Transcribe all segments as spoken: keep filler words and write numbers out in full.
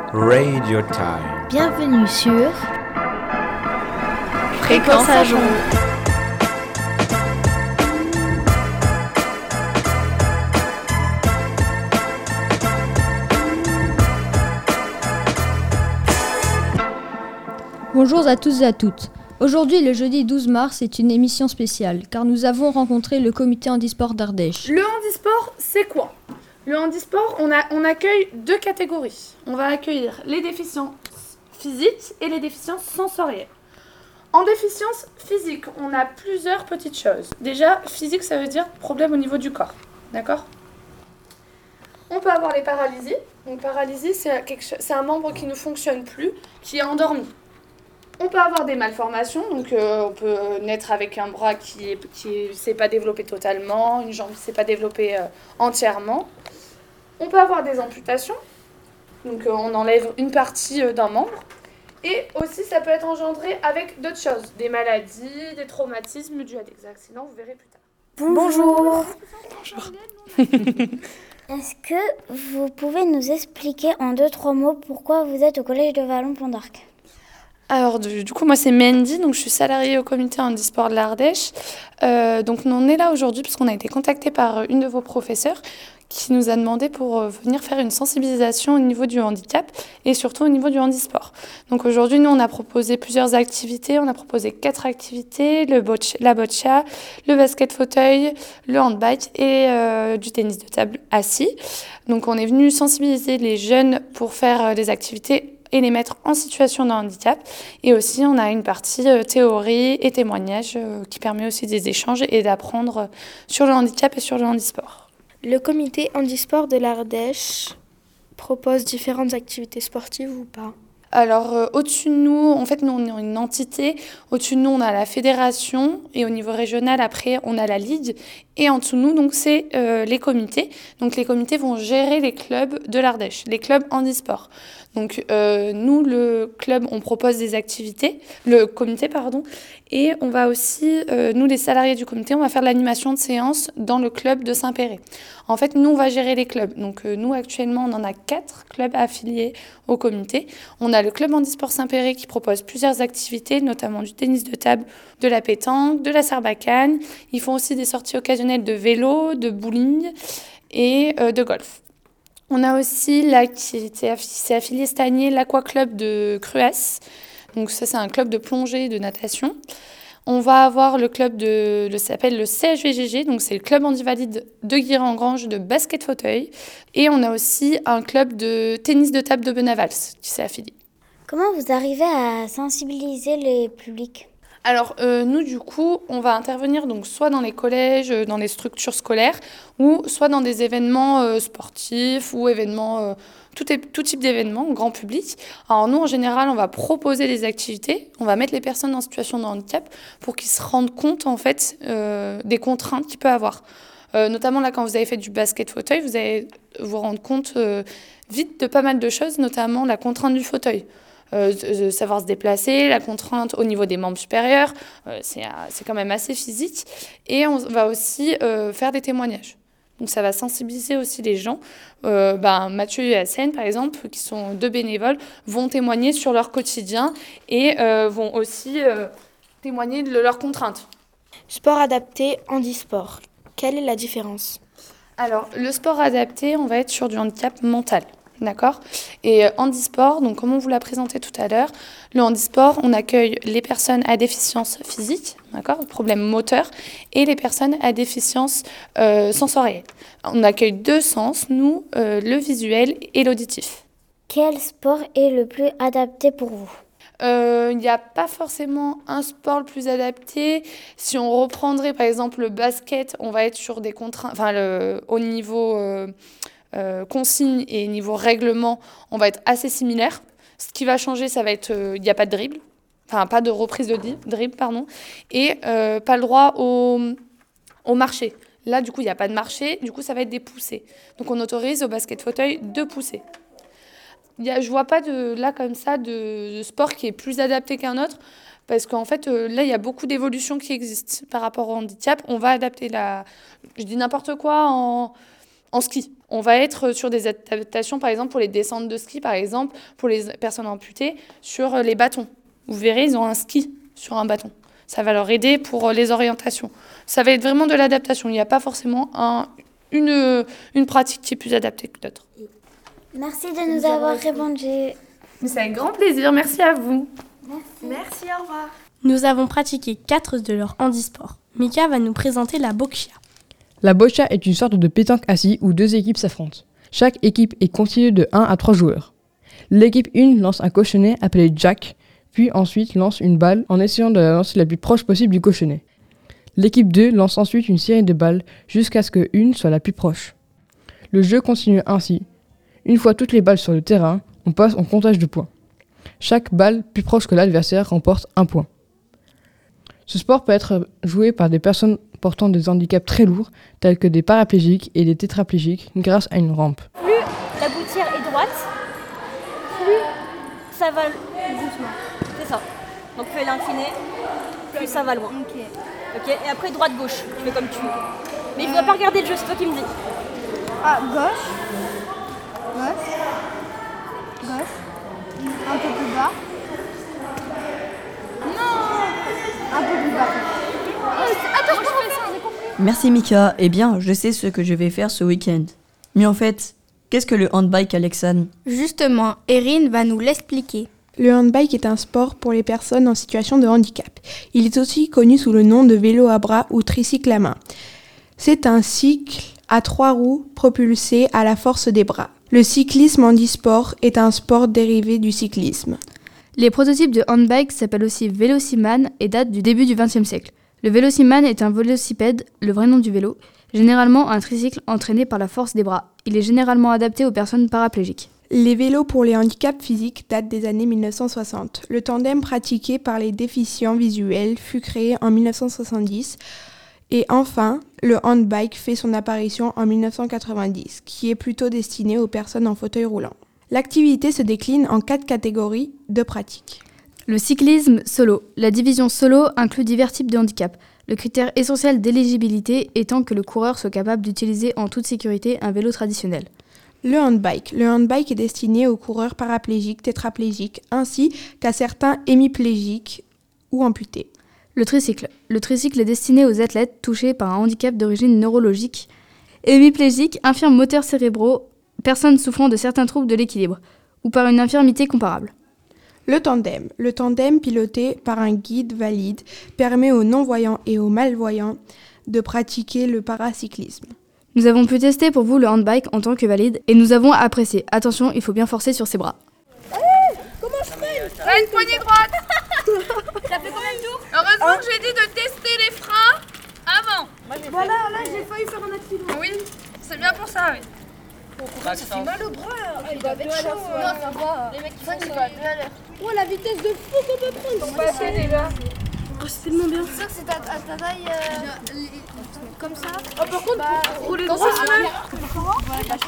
Radio Time. Bienvenue sur Fréquence à jour. Bonjour à tous et à toutes. Aujourd'hui, le jeudi douze mars, est une émission spéciale, car nous avons rencontré le comité handisport d'Ardèche. Le handisport, c'est quoi ? Le handisport, on, a, on accueille deux catégories. On va accueillir les déficiences physiques et les déficiences sensorielles. En déficience physique, on a plusieurs petites choses. Déjà, physique, ça veut dire problème au niveau du corps. D'accord ? On peut avoir les paralysies. Donc, paralysie, c'est, quelque chose, c'est un membre qui ne fonctionne plus, qui est endormi. On peut avoir des malformations, donc euh, on peut naître avec un bras qui ne qui s'est pas développé totalement, une jambe qui ne s'est pas développée euh, entièrement. On peut avoir des amputations, donc euh, on enlève une partie euh, d'un membre. Et aussi, ça peut être engendré avec d'autres choses, des maladies, des traumatismes dus à des accidents, vous verrez plus tard. Bonjour. Bonjour. Est-ce que vous pouvez nous expliquer en deux, trois mots pourquoi vous êtes au collège de Vallon-Pont d'Arc ? Alors du, du coup moi c'est Mendy, donc je suis salariée au comité handisport de l'Ardèche. Euh, donc on est là aujourd'hui parce qu'on a été contacté par une de vos professeurs qui nous a demandé pour venir faire une sensibilisation au niveau du handicap et surtout au niveau du handisport. Donc aujourd'hui nous on a proposé plusieurs activités, on a proposé quatre activités, le boccia, la boccia, le basket fauteuil, le handbike et euh, du tennis de table assis. Donc on est venu sensibiliser les jeunes pour faire des activités et les mettre en situation de handicap. Et aussi, on a une partie euh, théorie et témoignage euh, qui permet aussi des échanges et d'apprendre euh, sur le handicap et sur le handisport. Le comité handisport de l'Ardèche propose différentes activités sportives ou pas ? Alors, euh, au-dessus de nous, en fait, nous, on est une entité. Au-dessus de nous, on a la fédération. Et au niveau régional, après, on a la ligue. Et en dessous de nous, donc, c'est euh, les comités. Donc, les comités vont gérer les clubs de l'Ardèche, les clubs handisport. Donc, euh, nous, le club, on propose des activités, le comité, pardon. Et on va aussi, euh, nous, les salariés du comité, on va faire de l'animation de séance dans le club de Saint-Péret. En fait, nous, on va gérer les clubs. Donc, euh, nous, actuellement, on en a quatre clubs affiliés au comité. On a le club handisport Saint-Péret qui propose plusieurs activités, notamment du tennis de table, de la pétanque, de la sarbacane. Ils font aussi des sorties occasionnelles de vélo, de bowling et euh, de golf. On a aussi, là, qui s'est affilié cette année, l'Aqua Club de Cruas. Donc ça, c'est un club de plongée et de natation. On va avoir le club de, ça s'appelle le C H V G G, donc c'est le club handivalide de Guiret-en-Grange de basket fauteuil. Et on a aussi un club de tennis de table de Benavals qui s'est affilié. Comment vous arrivez à sensibiliser les publics ? Alors, euh, nous, du coup, on va intervenir donc soit dans les collèges, euh, dans les structures scolaires, ou soit dans des événements euh, sportifs ou événements, euh, tout, est, tout type d'événements, grand public. Alors, nous, en général, on va proposer des activités, on va mettre les personnes en situation de handicap pour qu'ils se rendent compte, en fait, euh, des contraintes qu'ils peuvent avoir. Euh, notamment, là, quand vous avez fait du basket fauteuil, vous allez vous rendre compte euh, vite de pas mal de choses, notamment la contrainte du fauteuil. Euh, de savoir se déplacer, la contrainte au niveau des membres supérieurs, euh, c'est, c'est quand même assez physique. Et on va aussi euh, faire des témoignages. Donc ça va sensibiliser aussi les gens. Euh, ben, Mathieu et Hassène, par exemple, qui sont deux bénévoles, vont témoigner sur leur quotidien et euh, vont aussi euh, témoigner de leurs contraintes. Sport adapté, handisport. Quelle est la différence ? Alors, le sport adapté, on va être sur du handicap mental. D'accord ? Et euh, handisport, donc comme on vous l'a présenté tout à l'heure, le handisport, on accueille les personnes à déficience physique, d'accord, problème moteur, et les personnes à déficience euh, sensorielle. On accueille deux sens, nous, euh, le visuel et l'auditif. Quel sport est le plus adapté pour vous ? Il euh, n'y a pas forcément un sport le plus adapté. Si on reprendrait par exemple le basket, on va être sur des contraintes, enfin le, au niveau euh, euh, consigne et niveau règlement, on va être assez similaire. Ce qui va changer, ça va être, il euh, n'y a pas de dribble, enfin pas de reprise de dribble, pardon, et euh, pas le droit au, au marché. Là, du coup, il n'y a pas de marché, du coup, ça va être des poussées. Donc on autorise au basket fauteuil deux poussées. Y a, je ne vois pas de, là comme ça de, de sport qui est plus adapté qu'un autre parce qu'en fait euh, là il y a beaucoup d'évolutions qui existent par rapport au handicap. On va adapter la, je dis n'importe quoi en, en ski. On va être sur des adaptations, par exemple, pour les descentes de ski, par exemple, pour les personnes amputées, sur les bâtons. Vous verrez, ils ont un ski sur un bâton. Ça va leur aider pour les orientations. Ça va être vraiment de l'adaptation. Il n'y a pas forcément un, une, une pratique qui est plus adaptée que d'autres. Merci de nous avoir répondu. Mais c'est avec grand plaisir. Merci à vous. Merci. Merci, au revoir. Nous avons pratiqué quatre de leurs handisports. Mika va nous présenter la boccia. La boccia est une sorte de pétanque assis où deux équipes s'affrontent. Chaque équipe est constituée de un à trois joueurs. L'équipe un lance un cochonnet appelé Jack, puis ensuite lance une balle en essayant de la lancer la plus proche possible du cochonnet. L'équipe deux lance ensuite une série de balles jusqu'à ce que une soit la plus proche. Le jeu continue ainsi. Une fois toutes les balles sur le terrain, on passe en comptage de points. Chaque balle plus proche que l'adversaire remporte un point. Ce sport peut être joué par des personnes portant des handicaps très lourds, tels que des paraplégiques et des tétraplégiques, grâce à une rampe. Plus la gouttière est droite, plus ça va doucement. C'est ça. Donc plus elle est inclinée, plus ça va loin. Ok. Ok. Et après droite-gauche, tu fais comme tu veux. Mais il ne faudra pas regarder le jeu, c'est toi qui me dis. Ah, gauche, gauche, gauche, un peu plus bas. Non, un peu plus bas. Attends, je fais ça, j'ai compris. Merci Mika. Eh bien, je sais ce que je vais faire ce week-end. Mais en fait, qu'est-ce que le handbike, Alexandre ? Justement, Erin va nous l'expliquer. Le handbike est un sport pour les personnes en situation de handicap. Il est aussi connu sous le nom de vélo à bras ou tricycle à main. C'est un cycle à trois roues propulsé à la force des bras. Le cyclisme handisport est un sport dérivé du cyclisme. Les prototypes de handbike s'appellent aussi Velociman et datent du début du vingtième siècle. Le Velociman est un vélocipède, le vrai nom du vélo, généralement un tricycle entraîné par la force des bras. Il est généralement adapté aux personnes paraplégiques. Les vélos pour les handicaps physiques datent des années mille neuf cent soixante. Le tandem pratiqué par les déficients visuels fut créé en mille neuf cent soixante-dix. Et enfin, le handbike fait son apparition en mille neuf cent quatre-vingt-dix, qui est plutôt destiné aux personnes en fauteuil roulant. L'activité se décline en quatre catégories de pratiques. Le cyclisme solo. La division solo inclut divers types de handicap. Le critère essentiel d'éligibilité étant que le coureur soit capable d'utiliser en toute sécurité un vélo traditionnel. Le handbike. Le handbike est destiné aux coureurs paraplégiques, tétraplégiques, ainsi qu'à certains hémiplégiques ou amputés. Le tricycle. Le tricycle est destiné aux athlètes touchés par un handicap d'origine neurologique, hémiplégiques, infirmes moteurs cérébraux, personnes souffrant de certains troubles de l'équilibre, ou par une infirmité comparable. Le tandem. Le tandem piloté par un guide valide permet aux non-voyants et aux malvoyants de pratiquer le paracyclisme. Nous avons pu tester pour vous le handbike en tant que valide et nous avons apprécié. Attention, il faut bien forcer sur ses bras. Hey, comment je freine ? Là, une poignée droite. Ça fait combien de tours ? Heureusement hein que j'ai dit de tester les freins avant. Voilà, là j'ai failli faire un accident. Oui, c'est bien pour ça, oui. Ça fait mal au bras. Ah, il doit être chaud. Non, ça va. Les mecs qui font ça. Oh, la vitesse de fou qu'on peut prendre. On va essayer déjà. Oh, c'est tellement bien. C'est sûr que c'est à ta taille. euh, Comme ça. Oh, par contre, pour rouler droit, c'est mal.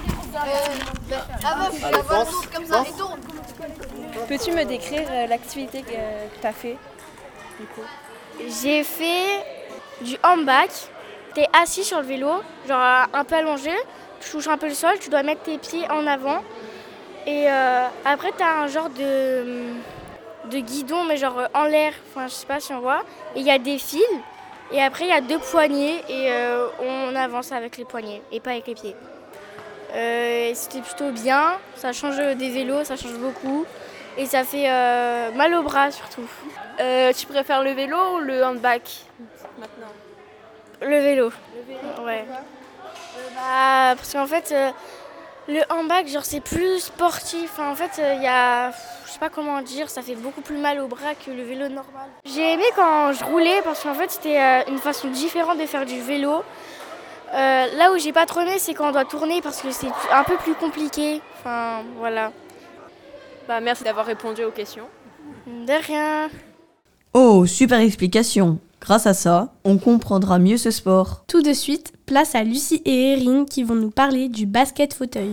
Avant, faut la voir comme ça et tourne. Peux-tu me décrire euh, l'activité que, euh, que tu as fait du coup ? J'ai fait du handbike. T'es assis sur le vélo, genre un peu allongé, tu touches un peu le sol, tu dois mettre tes pieds en avant. Et euh, après, t'as un genre de, de guidon, mais genre en l'air, enfin je sais pas si on voit. Et il y a des fils, et après il y a deux poignées, et euh, on avance avec les poignets, et pas avec les pieds. Euh, c'était plutôt bien, ça change des vélos, ça change beaucoup. Et ça fait euh, mal au bras surtout. Euh, tu préfères le vélo ou le handbike maintenant ? Le vélo. Le vélo, ouais. Euh, bah, parce qu'en fait, euh, le handbike, genre, c'est plus sportif. Enfin, en fait, il euh, y a, je sais pas comment dire, ça fait beaucoup plus mal au bras que le vélo normal. J'ai aimé quand je roulais parce qu'en fait, c'était euh, une façon différente de faire du vélo. Euh, là où j'ai pas trop aimé, c'est quand on doit tourner parce que c'est un peu plus compliqué. Enfin, voilà. Bah, merci d'avoir répondu aux questions. De rien. Oh, super explication. Grâce à ça, on comprendra mieux ce sport. Tout de suite, place à Lucie et Erin qui vont nous parler du basket fauteuil.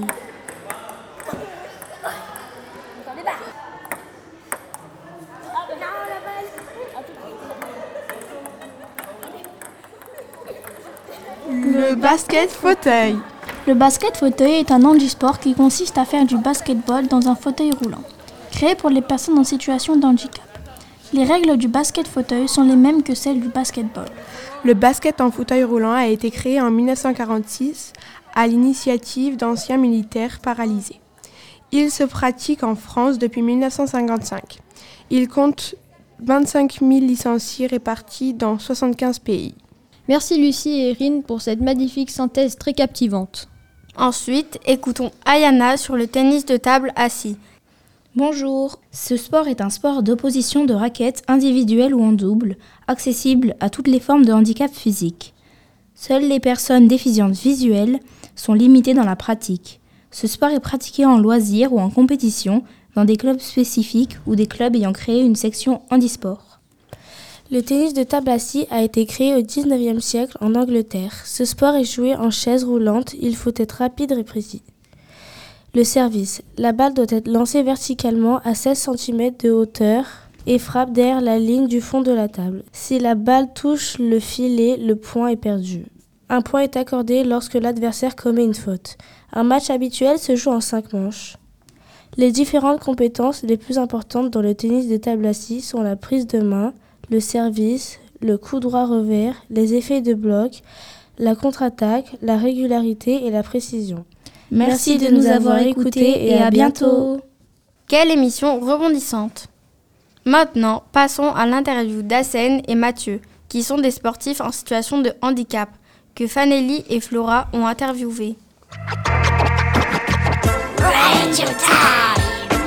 Le basket fauteuil. Le basket fauteuil est un handisport qui consiste à faire du basketball dans un fauteuil roulant, créé pour les personnes en situation de handicap. Les règles du basket fauteuil sont les mêmes que celles du basketball. Le basket en fauteuil roulant a été créé en mille neuf cent quarante-six à l'initiative d'anciens militaires paralysés. Il se pratique en France depuis mille neuf cent cinquante-cinq. Il compte vingt-cinq mille licenciés répartis dans soixante-quinze pays. Merci Lucie et Erin pour cette magnifique synthèse très captivante. Ensuite, écoutons Ayana sur le tennis de table assis. Bonjour, ce sport est un sport d'opposition de raquettes individuelles ou en double, accessible à toutes les formes de handicap physique. Seules les personnes déficientes visuelles sont limitées dans la pratique. Ce sport est pratiqué en loisir ou en compétition dans des clubs spécifiques ou des clubs ayant créé une section handisport. Le tennis de table assis a été créé au dix-neuvième siècle en Angleterre. Ce sport est joué en chaise roulante, il faut être rapide et précis. Le service. La balle doit être lancée verticalement à seize centimètres de hauteur et frappe derrière la ligne du fond de la table. Si la balle touche le filet, le point est perdu. Un point est accordé lorsque l'adversaire commet une faute. Un match habituel se joue en cinq manches. Les différentes compétences les plus importantes dans le tennis de table assis sont la prise de main, le service, le coup droit revers, les effets de bloc, la contre-attaque, la régularité et la précision. Merci, Merci de nous avoir écoutés et à bientôt. Quelle émission rebondissante. Maintenant, passons à l'interview d'Assen et Mathieu, qui sont des sportifs en situation de handicap, que Fanelli et Flora ont interviewés. Radio Time.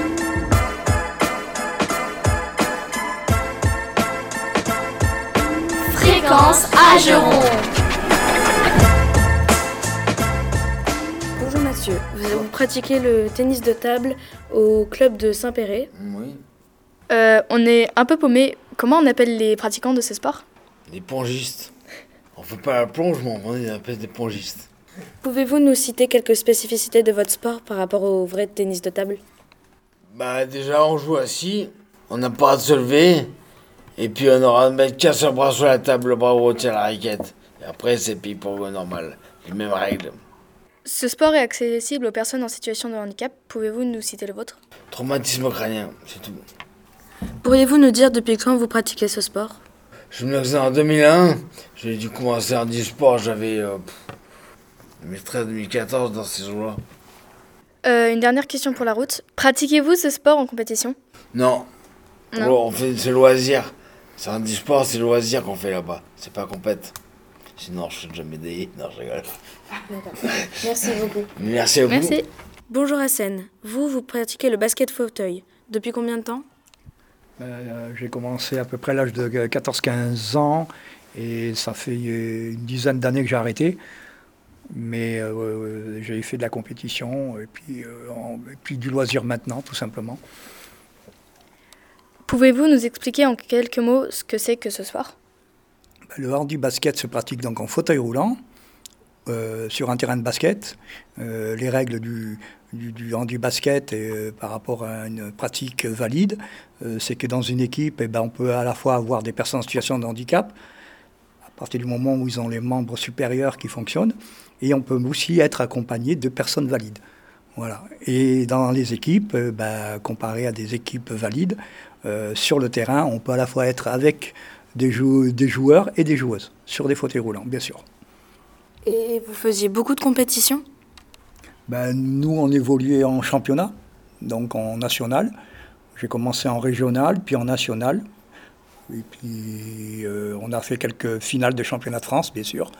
Fréquence Ageron. Bonjour Mathieu, vous, vous pratiquez le tennis de table au club de Saint-Péray. Oui. Euh, on est un peu paumé. Comment on appelle les pratiquants de ce sport? Des pongistes. On fait pas la plonge, mais on les appelle des pongistes. Pouvez-vous nous citer quelques spécificités de votre sport par rapport au vrai tennis de table? Bah déjà on joue assis, on n'a pas à se lever, et puis on aura de mettre qu'un seul bras sur la table, le bras où on tient la raquette. Et après c'est ping-pong normal, les mêmes règles. Ce sport est accessible aux personnes en situation de handicap. Pouvez-vous nous citer le vôtre? Traumatisme crânien, c'est tout. Pourriez-vous nous dire depuis quand vous pratiquez ce sport? Je me suis en deux mille un, j'ai dû commencer en e-sport, j'avais euh, deux mille treize deux mille quatorze dans ces jours-là. Euh, une dernière question pour la route. Pratiquez-vous ce sport en compétition? Non, non. On fait c'est loisir. C'est un e-sport, c'est le loisir qu'on fait là-bas, c'est pas compète. Sinon je suis jamais des... Non, je rigole. D'accord. Merci beaucoup. Merci à vous. Merci. Bonjour Hassen, vous, vous pratiquez le basket fauteuil. Depuis combien de temps? Euh, j'ai commencé à peu près à l'âge de quatorze quinze ans et ça fait une dizaine d'années que j'ai arrêté. Mais euh, j'ai fait de la compétition et puis, euh, en, et puis du loisir maintenant, tout simplement. Pouvez-vous nous expliquer en quelques mots ce que c'est que ce sport? Le handi basket se pratique donc en fauteuil roulant, euh, sur un terrain de basket. Euh, les règles du, du, du handi basket euh, par rapport à une pratique valide, euh, c'est que dans une équipe, eh ben, on peut à la fois avoir des personnes en situation de handicap, à partir du moment où ils ont les membres supérieurs qui fonctionnent, et on peut aussi être accompagné de personnes valides. Voilà. Et dans les équipes, euh, ben, comparé à des équipes valides, euh, sur le terrain, on peut à la fois être avec des, jou- des joueurs et des joueuses, sur des fauteuils roulants, bien sûr. Et vous faisiez beaucoup de compétitions? Ben, nous, on évoluait en championnat, donc en national. J'ai commencé en régional, puis en national. Et puis, euh, on a fait quelques finales de championnat de France, bien sûr.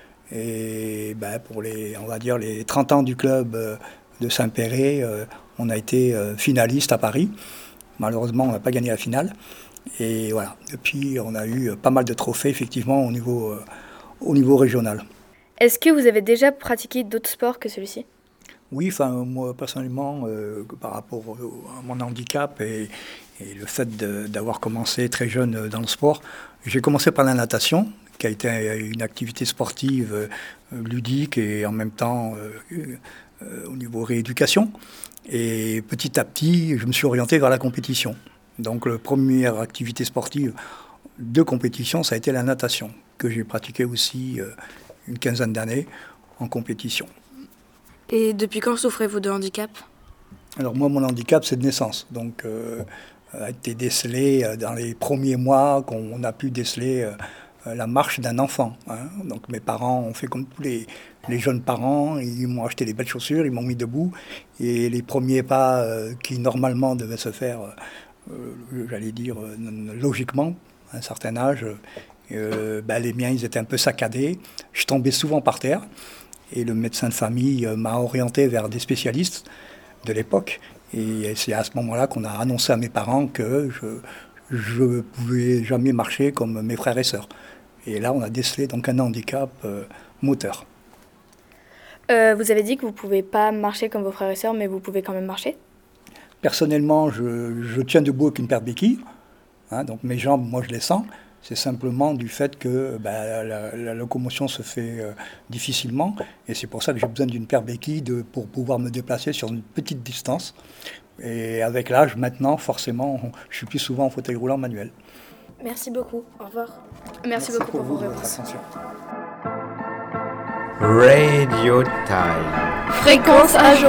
Et ben, pour les, on va dire, les trente ans du club euh, de Saint-Péray, euh, on a été euh, finaliste à Paris. Malheureusement, on n'a pas gagné la finale. Et voilà. Depuis, on a eu pas mal de trophées, effectivement, au niveau, euh, au niveau régional. Est-ce que vous avez déjà pratiqué d'autres sports que celui-ci? Oui, enfin, moi, personnellement, euh, par rapport à mon handicap et, et le fait de, d'avoir commencé très jeune dans le sport, j'ai commencé par la natation, qui a été une activité sportive euh, ludique et en même temps euh, euh, au niveau rééducation. Et petit à petit, je me suis orienté vers la compétition. Donc, la première activité sportive de compétition, ça a été la natation, que j'ai pratiquée aussi euh, une quinzaine d'années en compétition. Et depuis quand souffrez-vous de handicap? Alors moi, mon handicap, c'est de naissance. Donc, euh, a été décelé euh, dans les premiers mois qu'on a pu déceler euh, la marche d'un enfant. Hein. Donc mes parents ont fait comme tous les, les jeunes parents. Ils m'ont acheté des belles chaussures, ils m'ont mis debout. Et les premiers pas euh, qui, normalement, devaient se faire, euh, j'allais dire, euh, logiquement, à un certain âge, euh, ben, les miens, ils étaient un peu saccadés. Je tombais souvent par terre. Et le médecin de famille euh, m'a orienté vers des spécialistes de l'époque. Et c'est à ce moment-là qu'on a annoncé à mes parents que je ne pouvais jamais marcher comme mes frères et sœurs. Et là, on a décelé donc un handicap euh, moteur. Euh, vous avez dit que vous ne pouvez pas marcher comme vos frères et sœurs, mais vous pouvez quand même marcher? Personnellement, je, je tiens debout avec une paire de béquilles. Hein, donc mes jambes, moi, je les sens. C'est simplement du fait que bah, la, la locomotion se fait euh, difficilement. Et c'est pour ça que j'ai besoin d'une paire de béquilles de, pour pouvoir me déplacer sur une petite distance. Et avec l'âge, maintenant, forcément, je suis plus souvent en fauteuil roulant manuel. Merci beaucoup. Au revoir. Merci, Merci beaucoup pour, pour vos réponses. Radio Time. Fréquence Ageron.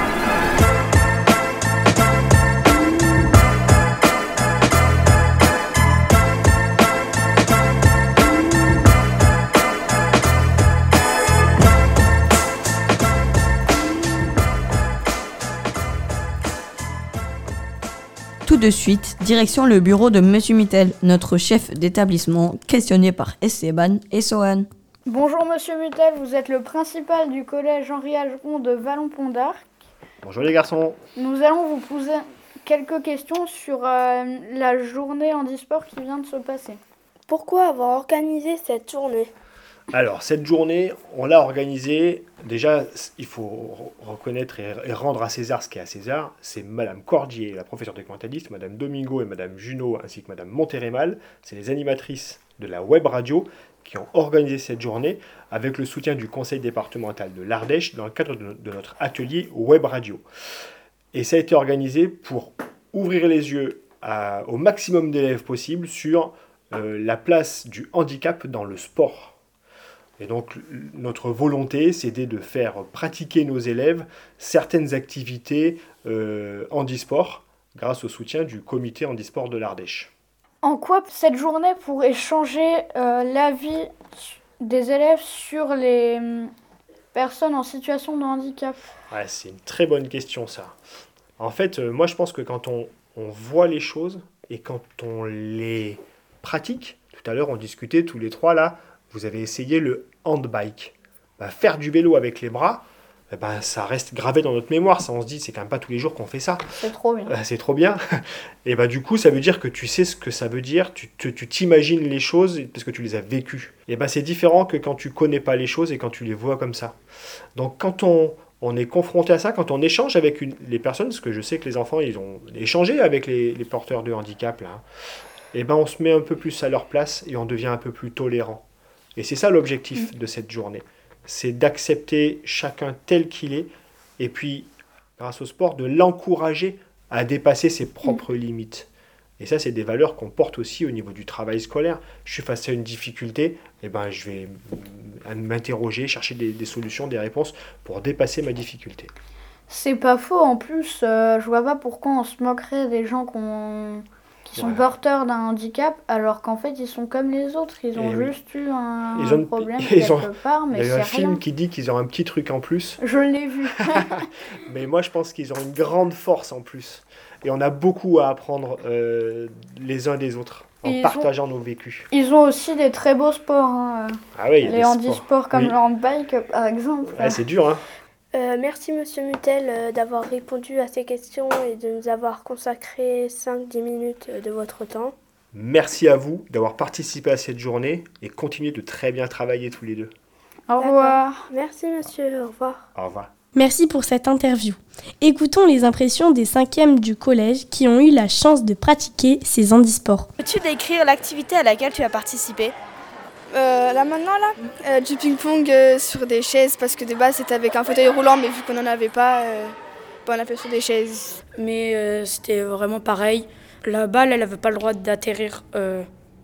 Tout de suite, direction le bureau de Monsieur Mutel, notre chef d'établissement, questionné par Esteban et Sohan. Bonjour Monsieur Mutel, vous êtes le principal du collège Henri Ageron de Vallon-Pont d'Arc. Bonjour les garçons. Nous allons vous poser quelques questions sur euh, la journée handisport qui vient de se passer. Pourquoi avoir organisé cette journée ? Alors, cette journée, on l'a organisée. Déjà, il faut reconnaître et rendre à César ce qui est à César. C'est Madame Cordier, la professeure documentaliste, Madame Domingo et Madame Junot, ainsi que Madame Montérémal. C'est les animatrices de la web radio qui ont organisé cette journée avec le soutien du conseil départemental de l'Ardèche dans le cadre de notre atelier web radio. Et ça a été organisé pour ouvrir les yeux à, au maximum d'élèves possible sur euh, la place du handicap dans le sport. Et donc, notre volonté, c'était de faire pratiquer nos élèves certaines activités euh, handisport grâce au soutien du comité handisport de l'Ardèche. En quoi cette journée pourrait changer euh, l'avis des élèves sur les euh, personnes en situation de handicap ? Ouais, c'est une très bonne question, ça. En fait, euh, moi, je pense que quand on, on voit les choses et quand on les pratique, tout à l'heure, on discutait tous les trois, là, vous avez essayé le handbike. Bah, faire du vélo avec les bras, eh ben, ça reste gravé dans notre mémoire. Ça, on se dit, c'est quand même pas tous les jours qu'on fait ça. C'est trop bien. Euh, c'est trop bien. Et bah, du coup, ça veut dire que tu sais ce que ça veut dire, tu, tu, tu t'imagines les choses parce que tu les as vécues. Et bah, c'est différent que quand tu connais pas les choses et quand tu les vois comme ça. Donc quand on, on est confronté à ça, quand on échange avec une, les personnes, parce que je sais que les enfants, ils ont échangé avec les, les porteurs de handicap, là, et ben, on se met un peu plus à leur place et on devient un peu plus tolérant. Et c'est ça l'objectif de cette journée. C'est d'accepter chacun tel qu'il est et puis, grâce au sport, de l'encourager à dépasser ses propres limites. Et ça, c'est des valeurs qu'on porte aussi au niveau du travail scolaire. Je suis face à une difficulté, et ben, je vais m'interroger, chercher des, des solutions, des réponses pour dépasser ma difficulté. C'est pas faux. En plus, euh, je vois pas pourquoi on se moquerait des gens qu'on... qui sont ouais. porteurs d'un handicap, alors qu'en fait, ils sont comme les autres. Ils ont et juste oui. eu un, ils ont, un problème ils quelque ont, part, mais c'est rien. Il y a un rien. film qui dit qu'ils ont un petit truc en plus. Je l'ai vu. Mais moi, je pense qu'ils ont une grande force en plus. Et on a beaucoup à apprendre euh, les uns des autres, en ils partageant ont, nos vécus. Ils ont aussi des très beaux sports. Hein. Ah oui, les handisports comme oui. le handbike, par exemple. Ouais, c'est dur, hein. Euh, merci Monsieur Mutel euh, d'avoir répondu à ces questions et de nous avoir consacré cinq à dix minutes de votre temps. Merci à vous d'avoir participé à cette journée et continuez de très bien travailler tous les deux. Au revoir. Merci monsieur, au revoir. Au revoir. Merci pour cette interview. Écoutons les impressions des cinquièmes du collège qui ont eu la chance de pratiquer ces handisports. Peux-tu décrire l'activité à laquelle tu as participé ? Euh, là maintenant là, euh, du ping-pong euh, sur des chaises parce que de base c'était avec un fauteuil roulant mais vu qu'on n'en avait pas, euh, bah, on a fait sur des chaises. Mais euh, c'était vraiment pareil. La balle elle n'avait pas le droit d'atterrir euh,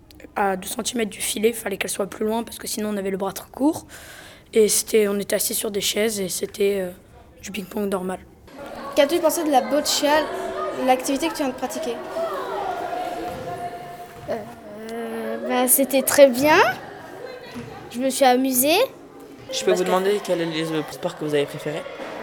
à deux centimètres du filet, il fallait qu'elle soit plus loin parce que sinon on avait le bras trop court. Et c'était, on était assis sur des chaises et c'était, euh, du ping-pong normal. Qu'as-tu pensé de la boccia, l'activité que tu viens de pratiquer? euh, bah, C'était très bien. Je me suis amusée. Je peux vous demander quel est le sport que vous avez préféré?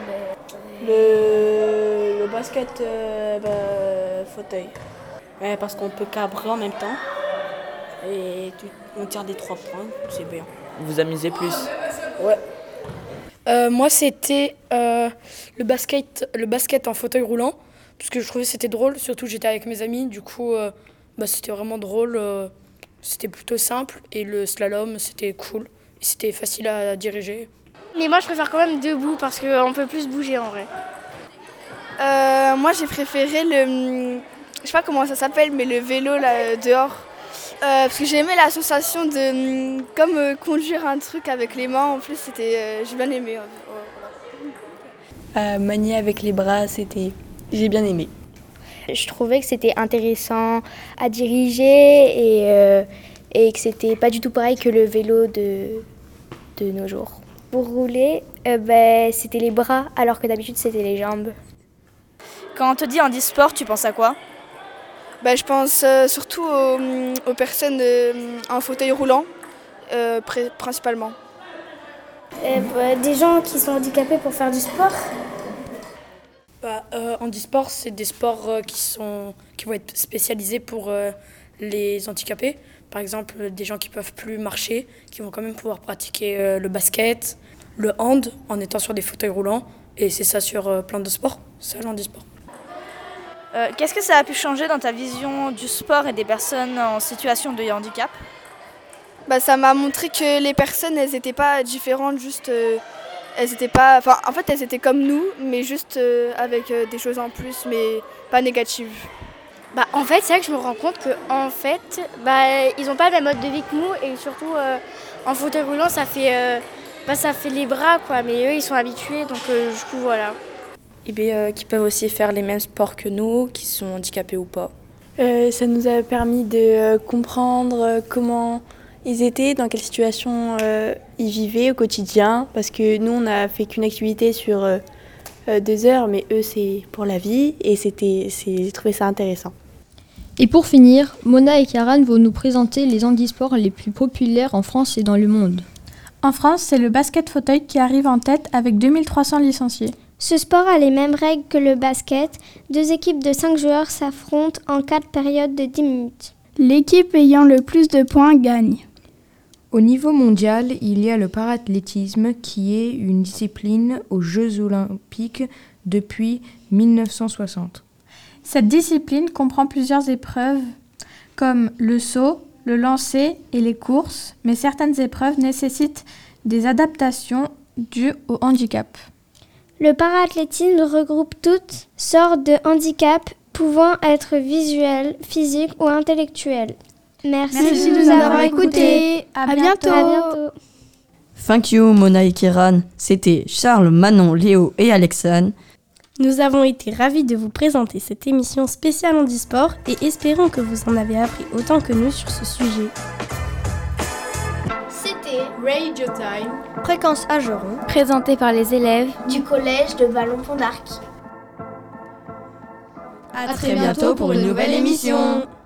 Le, le basket euh, bah, fauteuil. Ouais, parce qu'on peut cabrer en même temps. Et tu, on tire des trois points, c'est bien. Vous vous amusez plus? Ouais. Euh, moi, c'était euh, le, basket, le basket en fauteuil roulant, parce que je trouvais que c'était drôle, surtout j'étais avec mes amis, du coup, euh, bah, c'était vraiment drôle, euh, c'était plutôt simple, et le slalom, c'était cool, et c'était facile à diriger. Mais moi, je préfère quand même debout, parce qu'on peut plus bouger en vrai. Euh, moi, j'ai préféré le... Je sais pas comment ça s'appelle, mais le vélo là, dehors. Euh, parce que j'ai aimé l'association de comme euh, conduire un truc avec les mains. En plus, c'était, euh, j'ai bien aimé. Euh, manier avec les bras, c'était, j'ai bien aimé. Je trouvais que c'était intéressant à diriger et, euh, et que c'était pas du tout pareil que le vélo de, de nos jours. Pour rouler, euh, ben, c'était les bras, alors que d'habitude c'était les jambes. Quand on te dit handisport, tu penses à quoi? Bah, je pense euh, surtout aux, aux personnes euh, en fauteuil roulant, euh, pr- principalement. Euh, bah, des gens qui sont handicapés pour faire du sport. Bah, euh, handisport, c'est des sports euh, qui, sont, qui vont être spécialisés pour euh, les handicapés. Par exemple, des gens qui ne peuvent plus marcher, qui vont quand même pouvoir pratiquer euh, le basket, le hand, en étant sur des fauteuils roulants. Et c'est ça sur euh, plein de sports, c'est le handisport. Euh, qu'est-ce que ça a pu changer dans ta vision du sport et des personnes en situation de handicap? Bah, ça m'a montré que les personnes, elles n'étaient pas différentes, juste, euh, elles étaient pas, enfin, en fait, elles étaient comme nous, mais juste euh, avec euh, des choses en plus, mais pas négatives. Bah, en fait, c'est vrai que je me rends compte qu'en fait, bah, ils n'ont pas le même mode de vie que nous, et surtout euh, en fauteuil roulant, ça fait, euh, bah, ça fait les bras, quoi, mais eux, ils sont habitués, donc euh, du coup, voilà. Et bien, euh, qui peuvent aussi faire les mêmes sports que nous, qui sont handicapés ou pas. Euh, ça nous a permis de euh, comprendre euh, comment ils étaient, dans quelle situation euh, ils vivaient au quotidien, parce que nous, on n'a fait qu'une activité sur euh, euh, deux heures, mais eux, c'est pour la vie, et c'était, c'est, j'ai trouvé ça intéressant. Et pour finir, Mona et Karan vont nous présenter les handisports les plus populaires en France et dans le monde. En France, c'est le basket fauteuil qui arrive en tête avec deux mille trois cents licenciés. Ce sport a les mêmes règles que le basket. Deux équipes de cinq joueurs s'affrontent en quatre périodes de dix minutes. L'équipe ayant le plus de points gagne. Au niveau mondial, il y a le parathlétisme qui est une discipline aux Jeux olympiques depuis mille neuf cent soixante. Cette discipline comprend plusieurs épreuves comme le saut, le lancer et les courses, mais certaines épreuves nécessitent des adaptations dues au handicap. Le paraathlétisme regroupe toutes sortes de handicaps pouvant être visuels, physiques ou intellectuels. Merci, Merci de nous avoir écoutés. À, à bientôt. À bientôt. Thank you, Mona et Kiran. C'était Charles, Manon, Léo et Alexandre. Nous avons été ravis de vous présenter cette émission spéciale handisport et espérons que vous en avez appris autant que nous sur ce sujet. C'était Radio Time, Fréquence Ageron, présenté par les élèves du collège de Vallon-Pont d'Arc. À très bientôt pour une nouvelle émission.